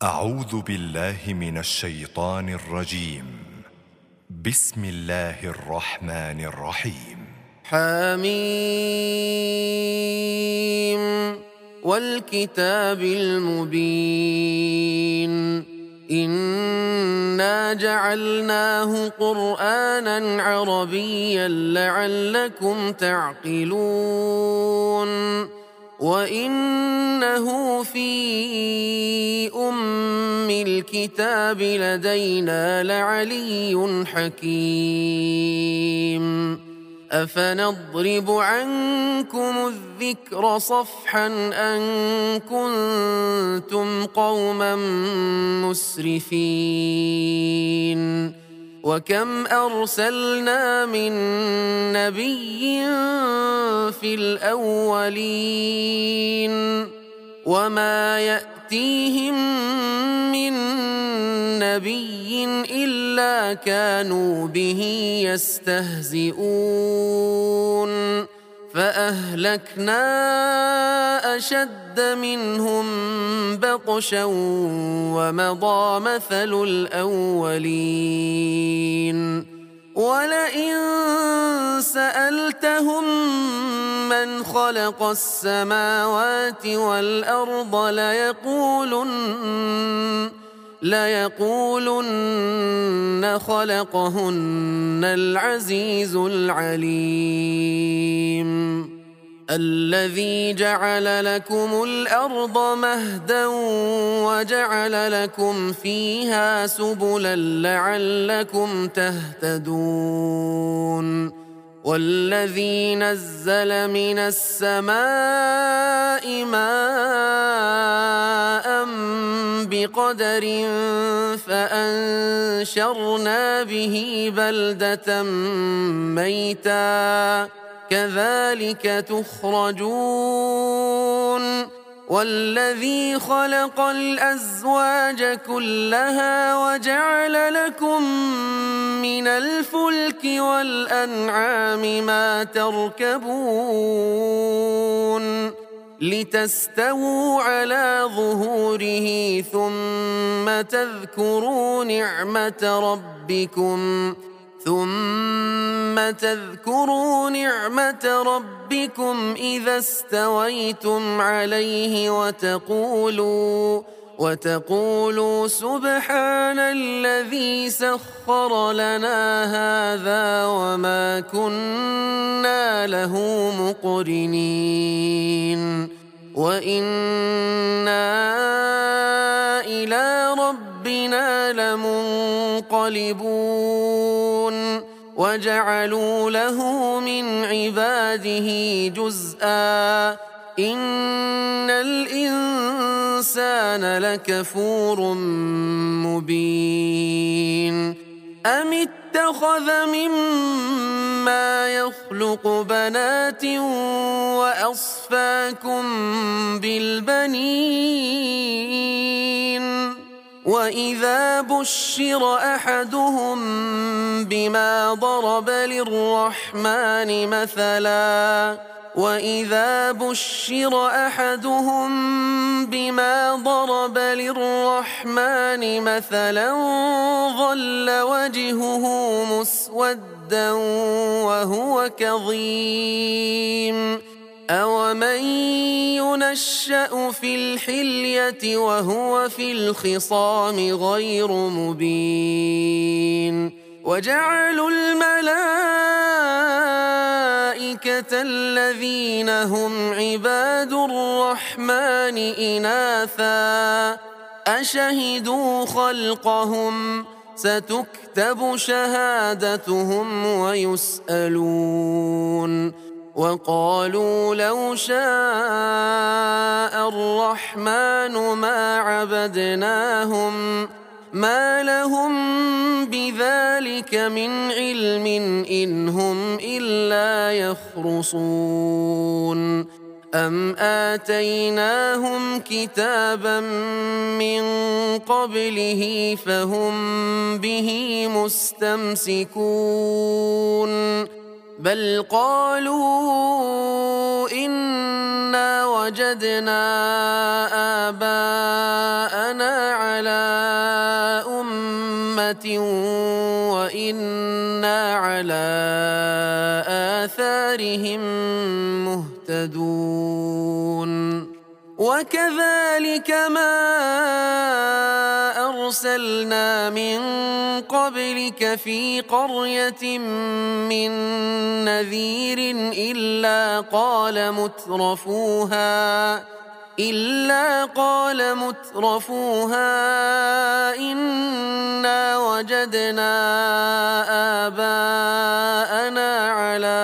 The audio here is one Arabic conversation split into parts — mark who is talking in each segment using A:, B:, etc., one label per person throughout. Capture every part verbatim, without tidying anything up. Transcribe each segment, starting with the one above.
A: أعوذ بالله من الشيطان الرجيم. بسم الله الرحمن الرحيم.
B: حميم والكتاب المبين إنا جعلناه قرآنا عربيا لعلكم تعقلون وإنه في أم الكتاب لدينا لعلي حكيم أفنضرب عنكم الذكر صفحا أن كنتم قوما مسرفين وكم أرسلنا من نبي في الأولين وما يأتيهم من نبي إلا كانوا به يستهزئون فأهلكنا أشد منهم بطشا ومضى مثل الأولين ولئن سألتهم من خلق السماوات والأرض ليقولن ليقولن خلقهن العزيز العليم الذي جعل لكم الأرض مهدا وجعل لكم فيها سبلا لعلكم تهتدون والذي نزل من السماء ماء بقدر فأنشرنا به بلدة ميتا كذلك تخرجون والذي خلق الأزواج كلها وجعل لكم من الفلك والأنعام ما تركبون لتستووا على ظهوره ثم تذكروا نعمة ربكم ثم تذكروا نعمة ربكم إذا استويتم عليه وتقولوا وتقولوا سبحان الذي سخر لنا هذا وما كنا له مقرنين وإنا إلى ربنا لمنقلبون وجعلوا له من عباده جزءا إن الإنسان لكفور مبين أم اتخذ مما يخلق بنات وأصفاكم بالبنين وإذا بشر أحدهم بما ضرب للرحمن مثلا وإذا بشر أحدهم بما ضرب للرحمن مثلا ظل وجهه مسودا وهو كظيم أومن ينشأ في الحلية وهو في الخصام غير مبين وجعلوا الملائكة الذين هم عباد الرحمن إناثا أشهدوا خلقهم ستكتب شهادتهم ويسألون وقالوا لو شاء الرحمن ما عبدناهم ما لهم بذلك من علم إن هم إلا يخرصون أم آتيناهم كتابا من قبله فهم به مستمسكون بل قالوا إنا وجدنا آباءنا على أمة وإنا على آثارهم مهتدون وكذلك ما أرسلنا من قبلك في قرية من نذير إلا قال مترفوها إلا قال مترفوها إنا وجدنا آباءنا على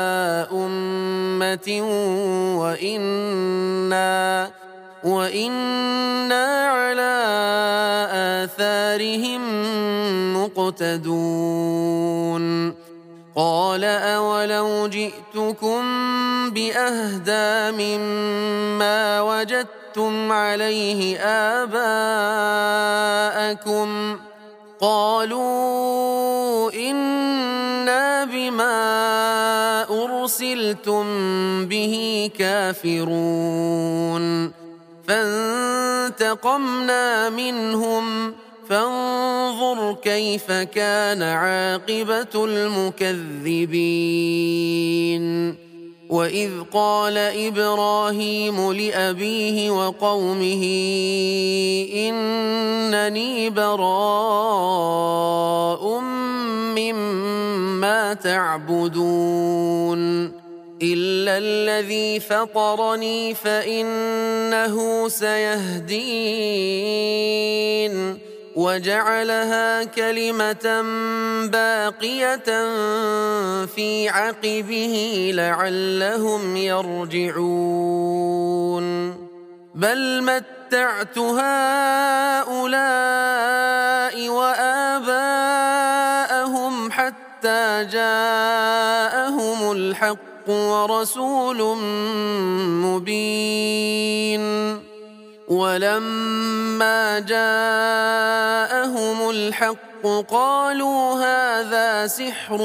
B: أمة وإنا وإنا على آثارهم مقتدون قال أولو جئتكم بأهدى مما وجدتم عليه آباءكم قالوا إنا بما أرسلتم به كافرون فانتقمنا منهم فانظر كيف كان عاقبة المكذبين وإذ قال إبراهيم لأبيه وقومه إنني براء مما تعبدون إلا الذي فطرني فإنه سيهدين وجعلها كلمة باقية في عقبه لعلهم يرجعون بل متعت هؤلاء وآباءهم حتى جاءهم الحق ورسول مبين ولما جاءهم الحق قالوا هذا سحر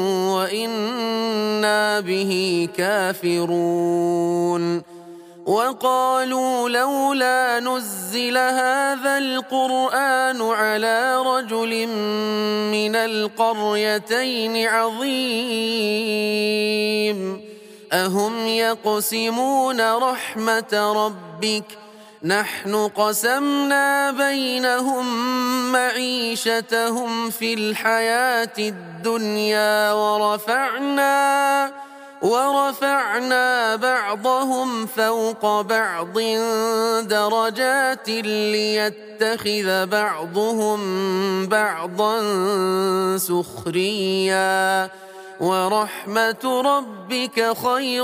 B: وإنا به كافرون وقالوا لولا نزل هذا القرآن على رجل من القريتين عظيم أهم يقسمون رحمة ربك نحن قسمنا بينهم معيشتهم في الحياة الدنيا ورفعنا ورفعنا بعضهم فوق بعض درجات ليتخذ بعضهم بعضا سخريا ورحمة ربك خير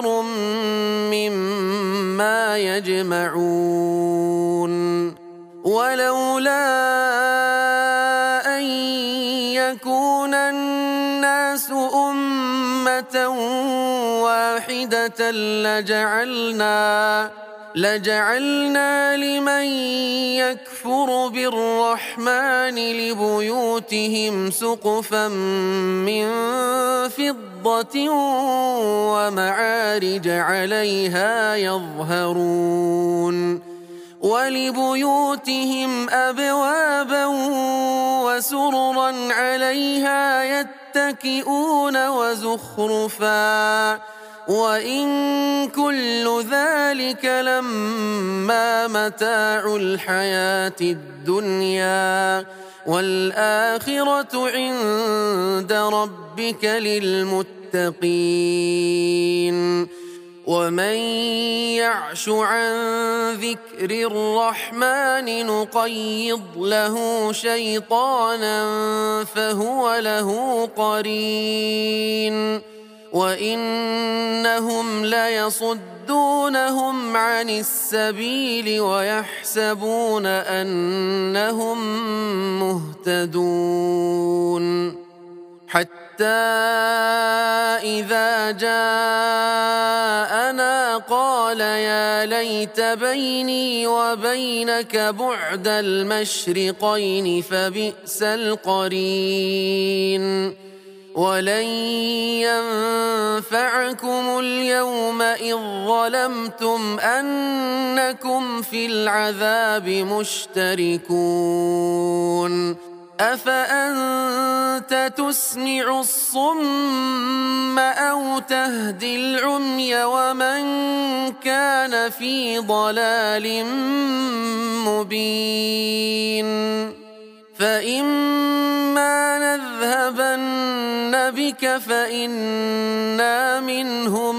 B: مما يجمعون ولولا أن يكون الناس أمة واحدة لجعلنا لجعلنا لمن يكفر بالرحمن لبيوتهم سقفا من فضة ومعارج عليها يظهرون ولبيوتهم أبوابا وسررا عليها يتكئون وزخرفا وإن كل ذلك لما متاع الحياة الدنيا والآخرة عند ربك للمتقين ومن يعش عن ذكر الرحمن نقيض له شيطانا فهو له قرين وإنهم ليصدونهم عن السبيل ويحسبون أنهم مهتدون حتى إذا جاءنا قال يا ليت بيني وبينك بعد المشرقين فبئس القرين ولن ينفعكم اليوم إذ ظلمتم أنكم في العذاب مشتركون أفأنت تسمع الصم أو تهدي العمي ومن كان في ضلال مبين فإما نذهبن بك فإنا منهم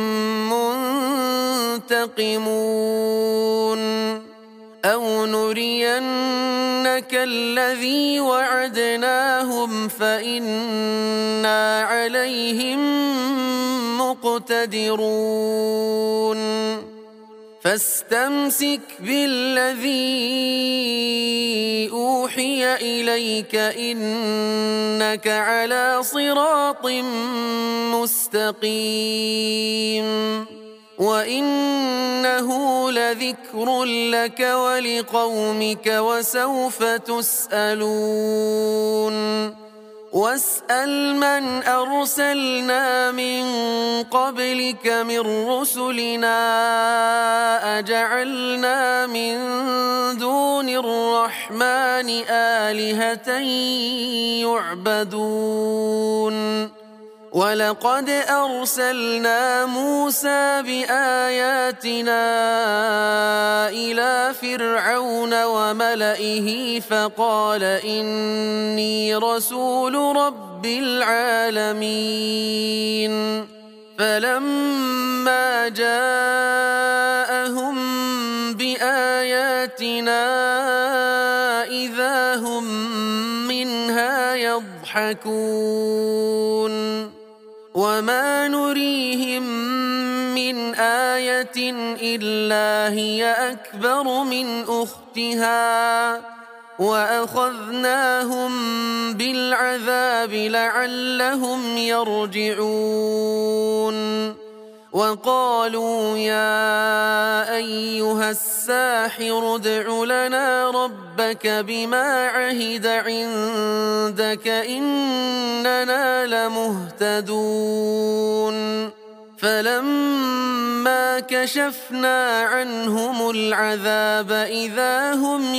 B: منتقمون أو نرينك الذي وعدناهم فإنا عليهم مقتدرون فاستمسك بالذي أوحي إليك إنك على صراط مستقيم وإنه لذكر لك ولقومك وسوف تسألون واسأل من أرسلنا من قبلك من رسلنا أجعلنا من دون الرحمن آلهة يعبدون ولقد أرسلنا موسى بآياتنا إلى فرعون وملئه فقال إني رسول رب العالمين فلما جاءهم بآياتنا إذا هم منها يضحكون وما نريهم من آية إلا هي أكبر من أختها وأخذناهم بالعذاب لعلهم يرجعون وقالوا يا أيها الساحر ادع لنا ربك بما عهد عندك إننا لمهتدون فلما كشفنا عنهم العذاب إذا هم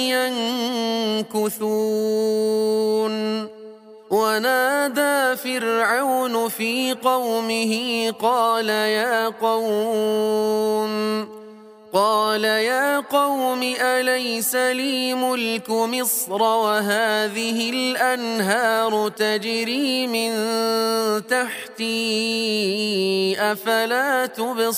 B: ينكثون ونادى فرعون في قومه قال يا قوم قال يا قوم أليس لي ملك مصر وهذه الأنهار تجري من تحتي أفلا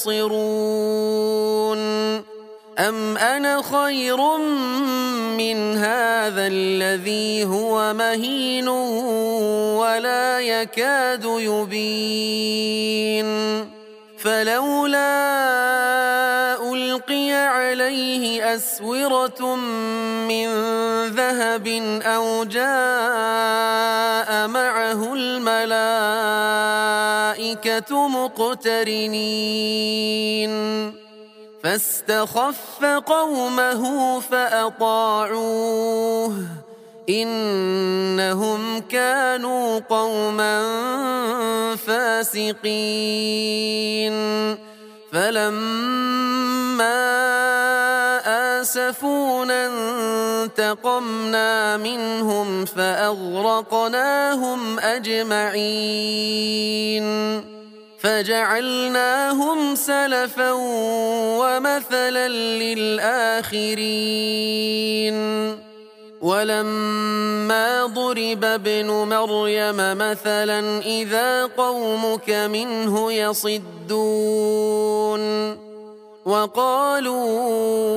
B: تبصرون أم أنا خير من هذا الذي هو مهين ولا يكاد يبين فلولا ألقي عليه أسورة من ذهب أو جاء معه الملائكة مقترنين فاستخف قومه فأطاعوه إنهم كانوا قوما فاسقين فلما آسفونا انتقمنا منهم فأغرقناهم أجمعين فجعلناهم سلفا ومثلا للآخرين ولما ضرب ابن مريم مثلا إذا قومك منه يصدون وقالوا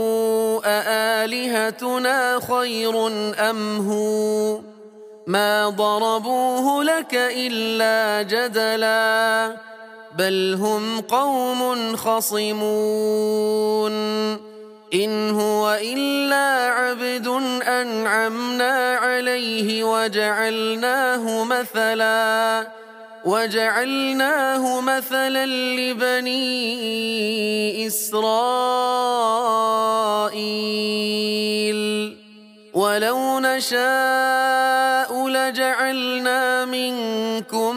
B: أآلهتنا خير أم هو ما ضربوه لك إلا جدلا بل هم قوم خصمون إن هو إلا عبد أنعمنا عليه وجعلناه مثلا وجعلناه مثلا لبني إسرائيل ولو نشاء لجعلنا منكم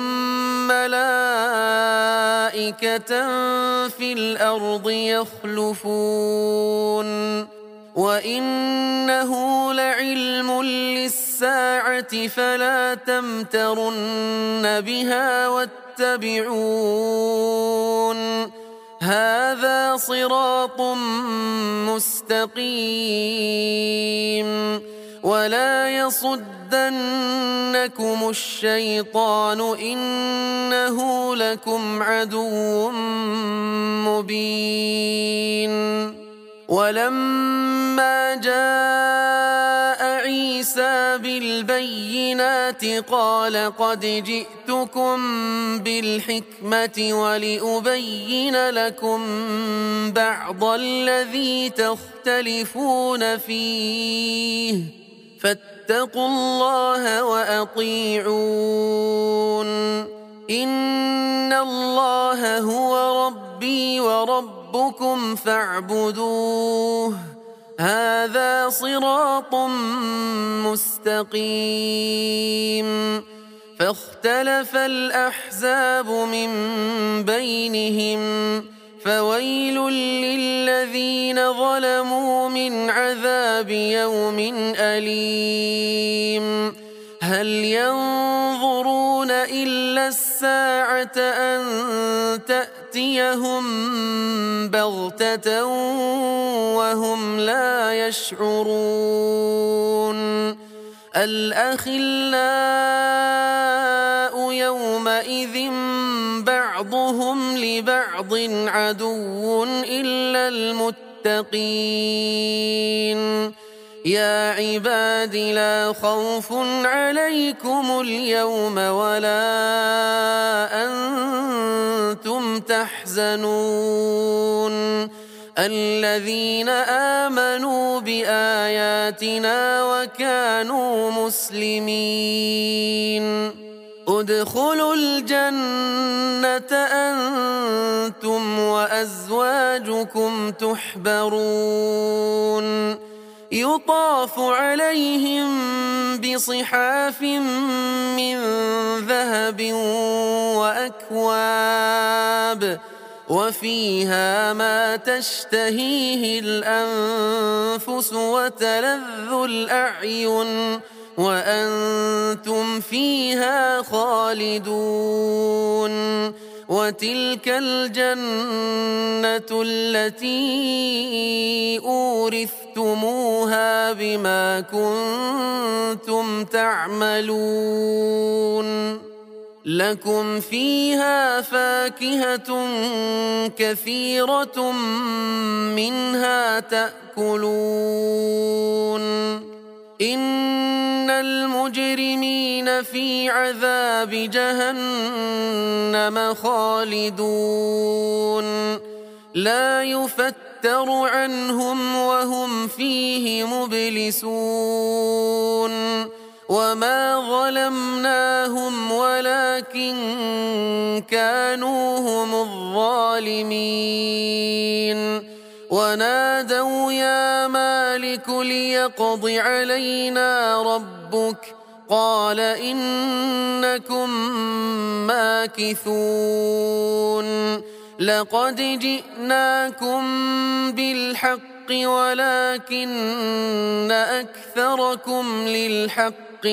B: ملائكة في الأرض يخلفون وإنه لعلم للساعة فلا تمترن بها واتبعون هذا صراط مستقيم ولا يصدنكم الشيطان إنه لكم عدو مبين ولما جاء عيسى بالبينات قال قد جئتكم بالحكمة ولأبين لكم بعض الذي تختلفون فيه فاتقوا الله وأطيعون إن الله هو ربي وربكم فاعبدوه هذا صراط مستقيم فاختلف الأحزاب من بينهم فويل للذين ظلموا من عذاب يوم أليم هل ينظرون إلا الساعة أن تأتيهم بغتة وهم لا يشعرون الأخلاء يومئذ بعضهم لبعض عدو إلا المتقين يا عباد لا خوف عليكم اليوم ولا أنتم تحزنون الذين آمنوا بآياتنا وكانوا مسلمين ادخلوا الجنة أنتم وأزواجكم تحبرون يطاف عليهم بصحاف من ذهب وأكواب وفيها ما تشتهيه الأنفس وتلذ الأعين وأنتم فيها خالدون وتلك الجنة التي أورثتموها بما كنتم تعملون لكم فيها فاكهة كثيرة منها تأكلون إن المجرمين في عذاب جهنم خالدون لا يفتر عنهم وهم فيه مبلسون وما ظلمناهم ولكن كانوا هم الظالمين ونادوا يا مالك ليقض علينا ربك قال إنكم ماكثون لقد جئناكم بالحق ولكن أكثركم للحق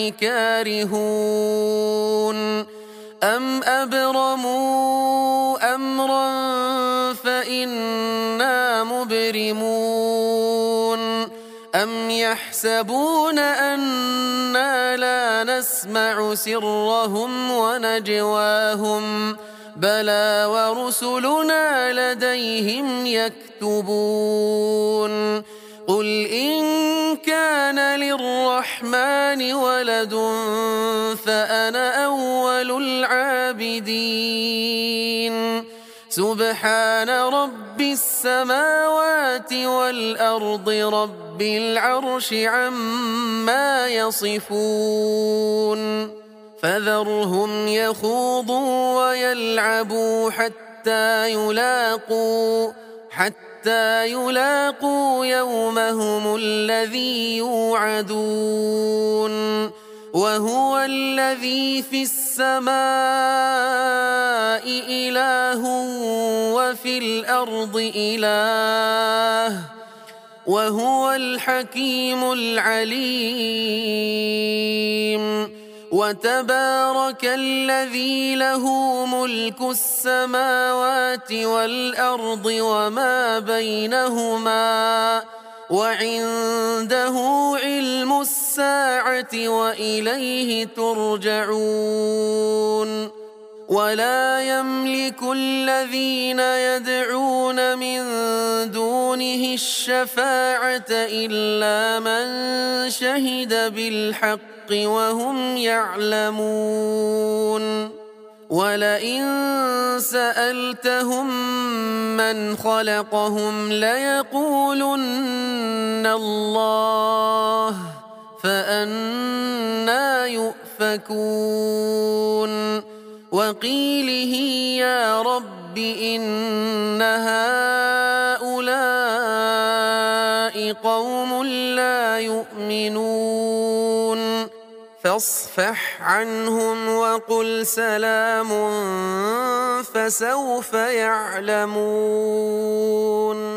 B: كارهون أم أبرموا أمرا فإنا مبرمون أم يحسبون أنا لا نسمع سرهم ونجواهم بلى ورسلنا لديهم يكتبون قل إن كان للرحمن ولد فأنا أول العابدين سبحان رب السماوات والأرض رب العرش عما يصفون فذرهم يخوضوا ويلعبوا حتى يلاقوا حتى حتى يلاقوا يومهم الذي يوعدون وهو الذي في السماء إله وفي الأرض إله وهو الحكيم العليم وتبارك الذي له ملك السماوات والأرض وما بينهما وعنده علم الساعة وإليه ترجعون ولا يملك الذين يدعون من دونه الشفاعة إلا من شهد بالحق وهم يعلمون ولئن سألتهم من خلقهم ليقولن الله فأنى يؤفكون وقيله يا رب إن هؤلاء قوم لا يؤمنون فاصفح عنهم وقل سلام فسوف يعلمون.